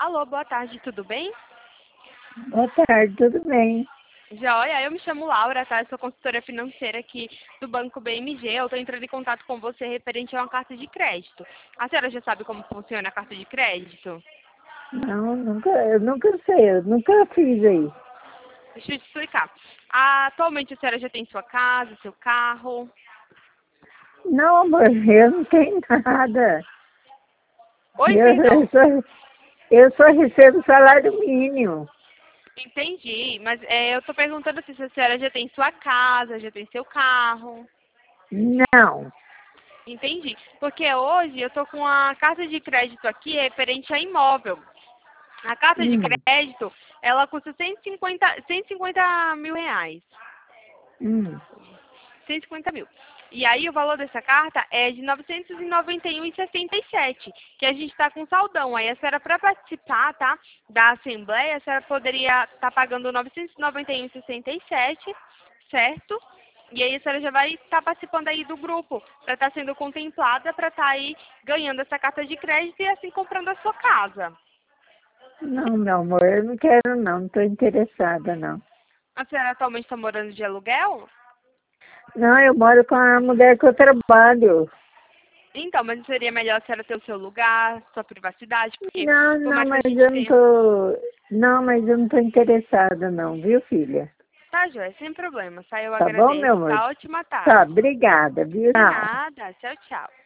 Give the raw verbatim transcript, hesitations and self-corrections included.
Alô, boa tarde, tudo bem? Boa tarde, tudo bem? Joia, eu me chamo Laura, tá? Eu sou consultora financeira aqui do Banco B M G. Eu estou entrando em contato com você referente a uma carta de crédito. A senhora já sabe como funciona a carta de crédito? Não, nunca, eu nunca sei, eu nunca fiz aí. Deixa eu te explicar. Atualmente a senhora já tem sua casa, seu carro? Não, amor, eu não tenho nada. Oi, Eu, eu, perdão. só, eu só recebo salário mínimo. Entendi, mas é, eu estou perguntando assim, se a senhora já tem sua casa, já tem seu carro. Não. Entendi. Porque hoje eu estou com a carta de crédito aqui referente a imóvel. A carta de Hum, crédito, ela custa cento e cinquenta, cento e cinquenta mil reais. hum. cento e cinquenta mil. E aí o valor dessa carta é de novecentos e noventa e um reais e sessenta e sete centavos, que a gente está com saldão. Aí a senhora, para participar, tá, da assembleia, a senhora poderia estar pagando novecentos e noventa e um reais e sessenta e sete centavos, certo? E aí a senhora já vai estar participando aí do grupo, para estar sendo contemplada, para estar aí ganhando essa carta de crédito e assim comprando a sua casa. Não, meu amor, eu não quero não, não estou interessada não. A senhora atualmente está morando de aluguel? Não, eu moro com a mulher que eu trabalho. Então, mas seria melhor a senhora ter o seu lugar, sua privacidade, porque Não, por não, mais que a mas gente eu não tenha... tô. Não, mas eu não estou interessada não, viu, filha? Tá, Joia, sem problema. Tá, eu Tá bom, agradeço. meu amor? Tá, ótima Tá, tarde. obrigada, viu? De Tchau. nada. Tchau, tchau.